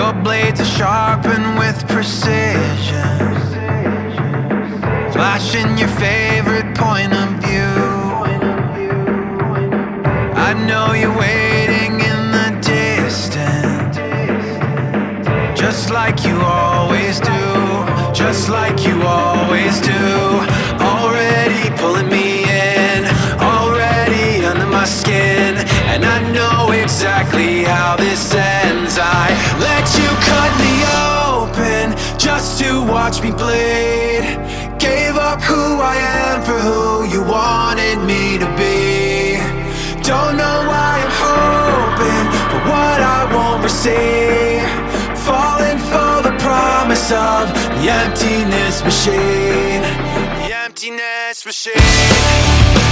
Your blades are sharpened with precision, flashing your favorite point of view. I know you're waiting in the distance, just like you always do, just like you always do. Already pulling me in, already under my skin, and I know exactly how this ends. I let you cut me open just to watch me bleed. Gave up who I am for who you wanted me to be. Don't know why I'm hoping for what I won't receive, falling for the promise of the emptiness machine. The emptiness machine.